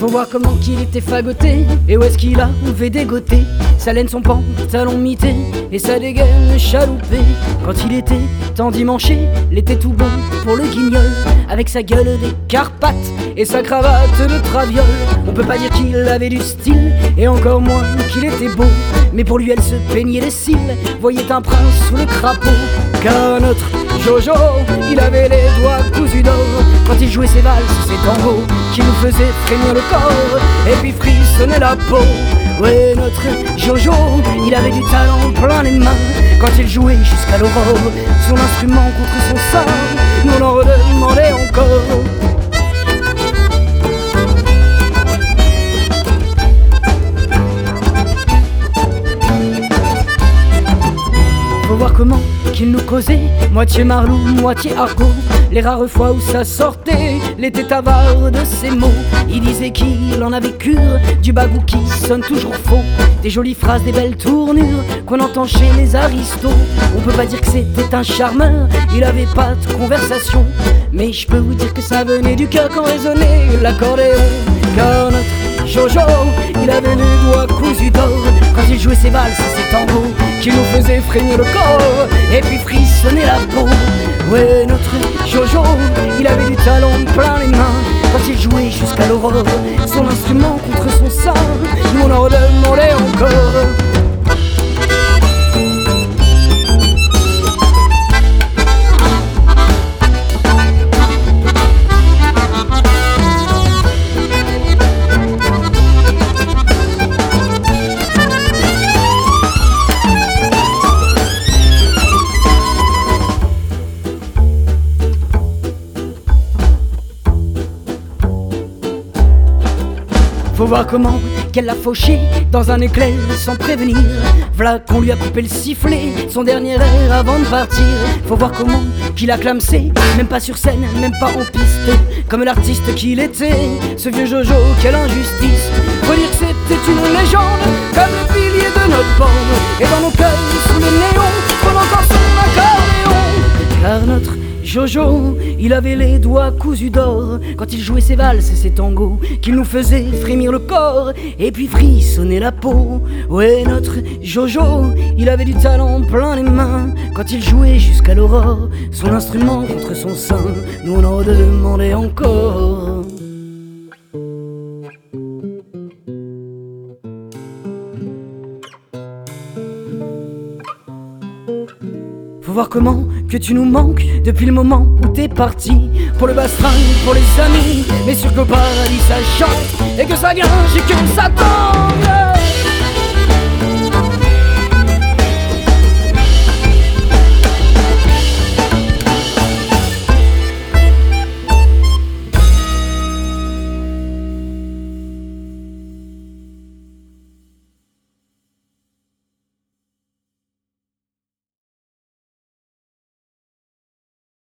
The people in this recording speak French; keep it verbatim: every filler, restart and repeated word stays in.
Faut voir comment qu'il était fagoté, et où est-ce qu'il avait dégoté sa laine, son pantalon mité et sa dégaine chaloupée. Quand il était endimanché, l'été tout bon pour le guignol, avec sa gueule des Carpates et sa cravate de traviole. On peut pas dire qu'il avait du style, et encore moins qu'il était beau, mais pour lui elle se peignait les cils, voyait un prince sous le crapaud. Car notre Jojo, il avait les doigts cousus d'or quand il jouait ses valses, ses tangos qui nous faisaient frémir le corps et puis frissonner la peau. Ouais, notre Jojo, il avait du talent plein les mains quand il jouait jusqu'à l'aurore son instrument contre son sein. Nous on en redemandait encore. Faut voir comment qu'il nous causait, moitié marlou, moitié argot. Les rares fois où ça sortait, l'été avare de ses mots. Il disait qu'il en avait cure du bagou qui sonne toujours faux, des jolies phrases, des belles tournures qu'on entend chez les aristos. On peut pas dire que c'était un charmeur, il avait pas de conversation, mais je peux vous dire que ça venait du cœur quand résonnait l'accordéon. Car notre Jojo, il avait les doigts cousus d'or quand il jouait ses valses, ses tangos qui nous faisaient frémir le corps et puis frissonner la peau. Ouais, notre Jojo, il avait du talent plein les mains quand il jouait jusqu'à l'aurore son instrument contre son sein. Nous on en redemandait encore. Faut voir comment qu'elle l'a fauché dans un éclair sans prévenir. V'là qu'on lui a coupé le sifflet, son dernier air avant de partir. Faut voir comment qu'il a clamsé, même pas sur scène, même pas en piste, comme l'artiste qu'il était, ce vieux Jojo, quelle injustice. Faut dire que c'était une légende, comme le pilier de notre bande, et dans nos cœurs sous le néon, pendant encore son accordéon. Car notre Jojo, il avait les doigts cousus d'or quand il jouait ses valses et ses tangos qui nous faisaient frémir le corps et puis frissonner la peau. Ouais, notre Jojo, il avait du talent plein les mains quand il jouait jusqu'à l'aurore son instrument contre son sein. Nous on en demandait encore. Faut voir comment que tu nous manques depuis le moment où t'es parti, pour le bastring, pour les amis, mais sûr qu'au paradis ça chante et que ça gringe et que ça tombe.